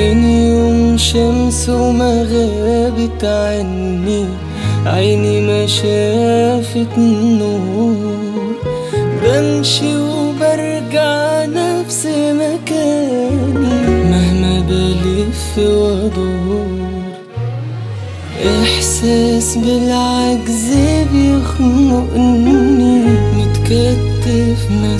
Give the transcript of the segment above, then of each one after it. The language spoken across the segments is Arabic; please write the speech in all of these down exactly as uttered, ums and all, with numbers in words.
من يوم شمس وما غابت عني، عيني ما شافت النور. بمشي وبرجع نفس مكاني مهما بلف وادور. احساس بالعجز بيخنقني، متكتف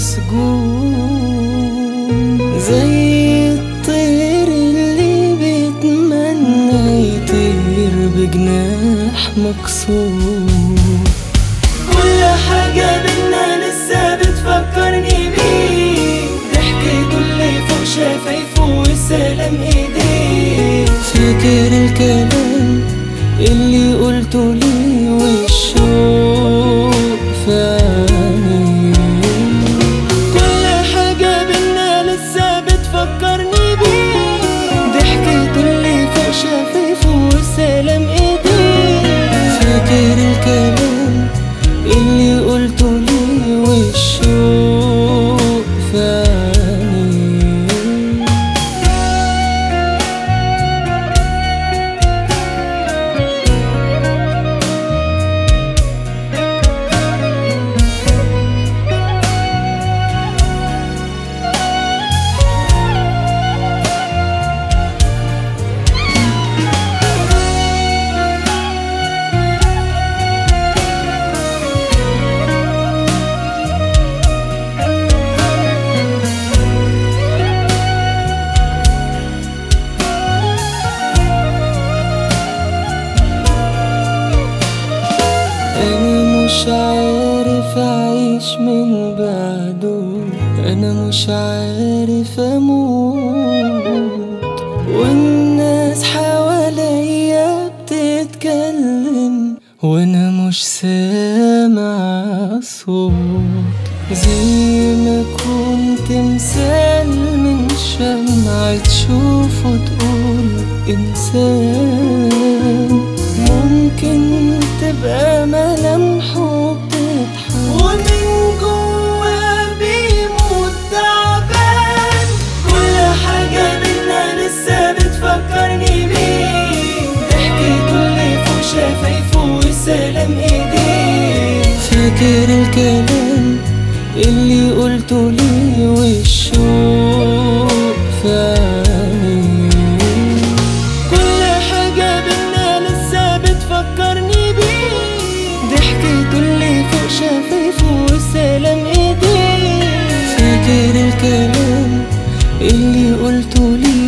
مسجون زي الطير اللي بيتمنى يطير بجناح مكسور. كل حاجة بينا لسه بتفكرني بيه، ضحكته اللي فوق شفايفه والسلام ايديه. فاكر الكلام اللي قلته لي والشوق في عيني. كل حاجة بينا لسه بتفكرني بيه، ضحكته اللي فوق شفايفه والسلام ايديه. فاكر الكلام اللي قلته لي والشوق في عيني. أنا مش عارف أعيش من بعده، أنا مش عارف أموت، والناس حواليا بتتكلم وأنا مش سامع صوت. زي ما كنت مثال من شمعة تشوف وتقول إنسان، ممكن تبقى ملامحه بتضحك ومن جوا بيموت تعبان. كل حاجة بينا لسه بتفكرني بيه، ضحكته اللي فوق شفايفه والسلام ايديه. فاكر الكلام اللي قلته لي والشوق في عيني. كل حاجة بينا لسه بتفكرني بيه، ضحكته اللي فوق شفايفه والسلام ايديه. فاكر الكلام اللي قلته لي